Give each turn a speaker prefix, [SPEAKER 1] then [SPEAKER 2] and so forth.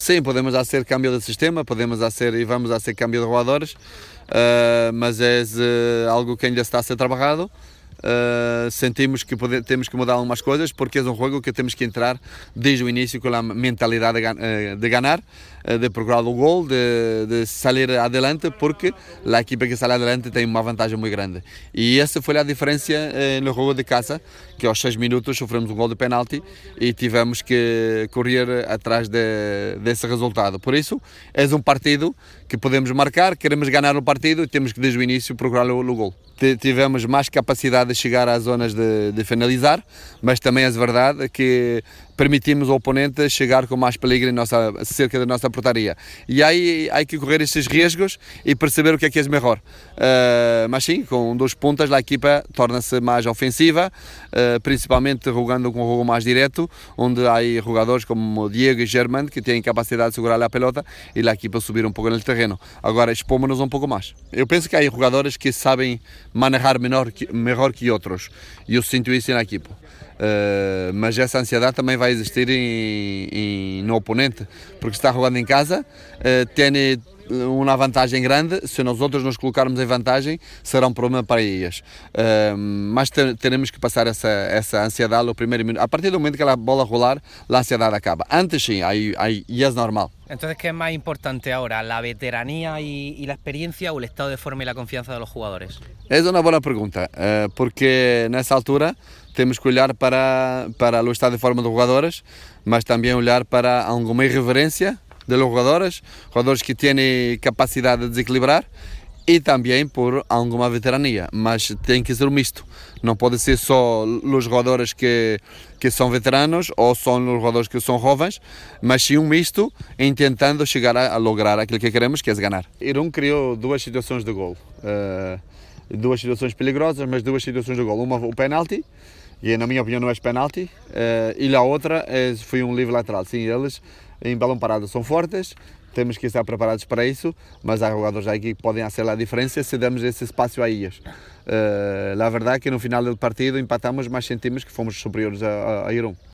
[SPEAKER 1] Sim, podemos hacer cambio de sistema, podemos hacer y vamos a hacer cambio de jugadores, mas é algo que ainda está a ser trabalhado. Sentimos que temos que mudar algumas coisas porque é um jogo que temos que entrar desde o início com a mentalidade de ganhar, de procurar o gol, de sair adelante, porque a equipa que sai adelante tem uma vantagem muito grande. E essa foi a diferença no jogo de casa, que aos 6 minutos sofremos um gol de penalti e tivemos que correr atrás desse resultado. Por isso, é um partido que podemos marcar, queremos ganhar o partido e temos que desde o início procurar o gol. Tivemos mais capacidade de chegar às zonas de finalizar, mas também é verdade que permitimos ao oponente chegar com mais peligro cerca da nossa portaria. E aí há que correr estes riscos e perceber o que é melhor. Mas sim, com 2 pontas a equipa torna-se mais ofensiva, principalmente jogando com um jogo mais direto, onde há jogadores como Diego e Germán que têm capacidade de segurar a pelota e a equipa subir um pouco no terreno. Agora expomos-nos um pouco mais. Eu penso que há jogadores que sabem manejar melhor que outros, e eu sinto isso na equipa. Mas essa ansiedade também vai existir no oponente, porque está jogando em casa, tem uma vantagem grande. Se nós outros nos colocarmos em vantagem, será um problema para eles. Mas teremos que passar essa ansiedade no primeiro minuto. A partir do momento que a bola rolar, a ansiedade acaba. Antes sim, aí é normal.
[SPEAKER 2] Entonces, ¿qué es más importante ahora, la veteranía y la experiencia o el estado de forma y la confianza de los jugadores?
[SPEAKER 1] É uma boa pergunta, porque nessa altura temos que olhar para o estado de forma dos jogadores, mas também olhar para alguma irreverência de los jugadores que têm capacidade de desequilibrar, e também por alguma veterania, mas tem que ser um misto. Não pode ser só os jogadores que são veteranos ou só os jogadores que são jovens, mas sim um misto, tentando chegar a lograr aquilo que queremos, que é ganhar. Irún criou 2 situações de gol, 2 situações perigosas, mas 2 situações de gol. Uma o penalti, e na minha opinião não é penalti, e a outra foi um livre lateral. Sim, eles em balão parado são fortes, temos que estar preparados para isso, mas há jogadores aqui que podem fazer a diferença se damos esse espaço a eles. A verdade é que no final do partido empatamos, mas sentimos que fomos superiores a Irún.